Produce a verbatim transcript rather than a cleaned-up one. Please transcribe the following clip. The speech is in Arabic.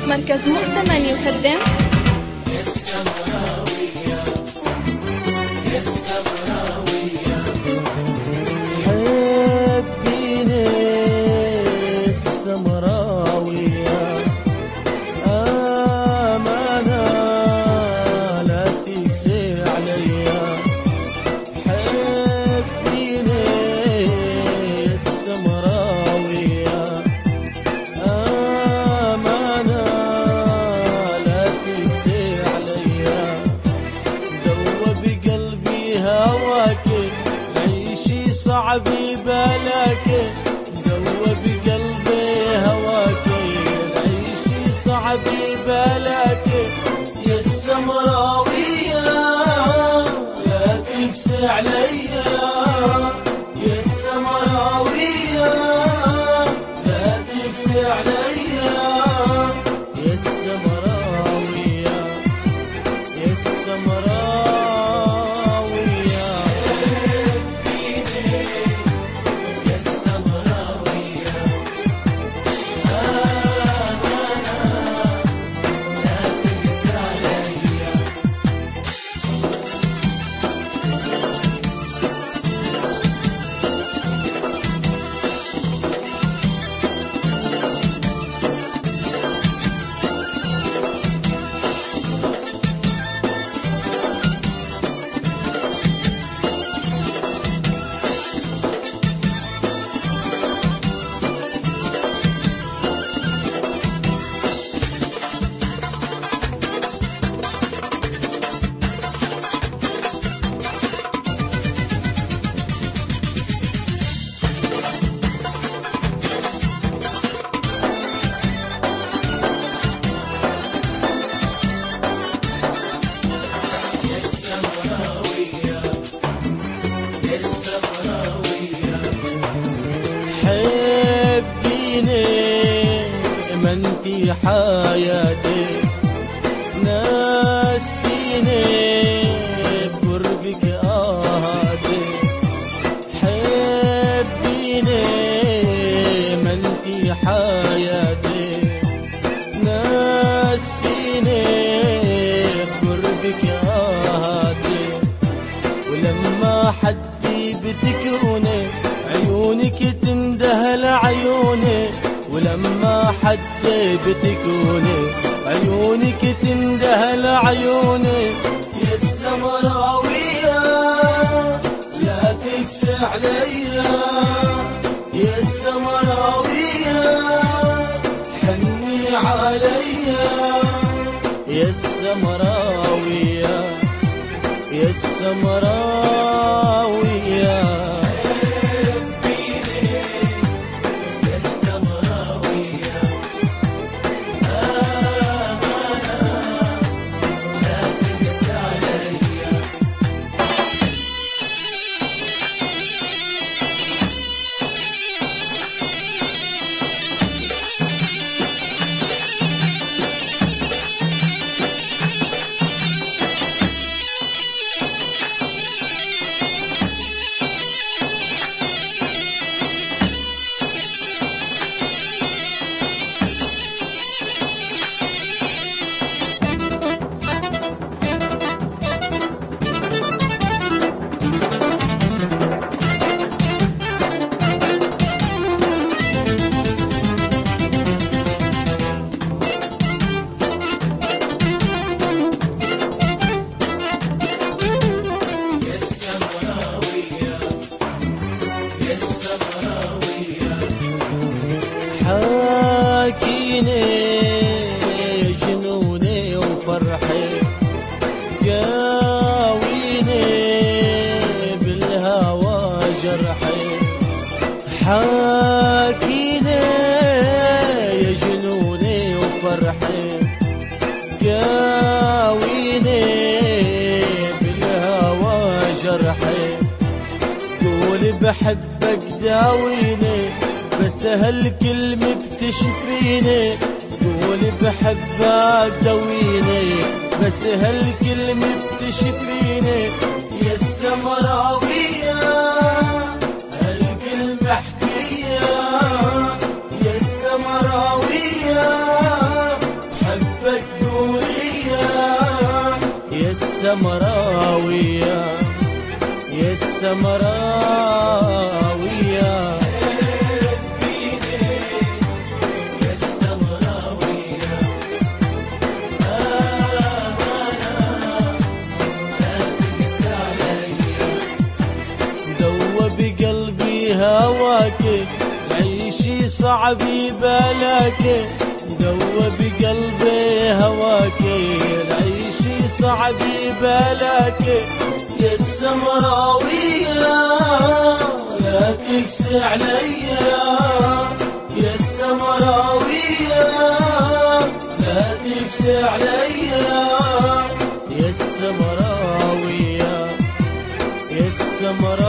مركز مؤتمن يقدم السمراوية السمراوية حبيني السمراوية أمانة لا تقسي عليا حبيني السمراوية أمانة لا تقسي عليا دوب قلبي هواك عيشي صعب بلاك دوب قلبي هواك عيشي صعب بلاك يا السمراوية لا تقسي عليا يا السمراوية لا تقسي عليا يا السمراوية يا السمراوية حبيني يا السمراوية أمانة لا تقسي عليا حبيني ما انتي حياتي نسيني بقربك آهاتي حبيني ما انتي حياتي نسيني بقربك آهاتي ولما حدي بتكوني عيونك تندهل عيوني ولما حد بتكوني عيونك تندهل عيوني يا السمراوية لا تقسي عليا يا السمراوية حني عليا يا السمراوية يا السمراوية حاكيني جنوني وفرحي قاويني بالهوى جرحي حاكيني يا جنوني وفرحي قاويني بالهوى جرحي قول بحبك داويني بس هالكلمة بتشفيني قول بحبك دويني بس هالكلمة بتشفيني يا السمراوية هالكلمة احكيها يا السمراوية السمراوية يا السمراوية بقلبي هواك عيشي صعب يبالاك دوب بقلبي هواك عيشي صعب يبالاك يا السمراوية لا تقسي عليا يا السمراوية لا تقسي عليا يا السمراوية يا السمراوية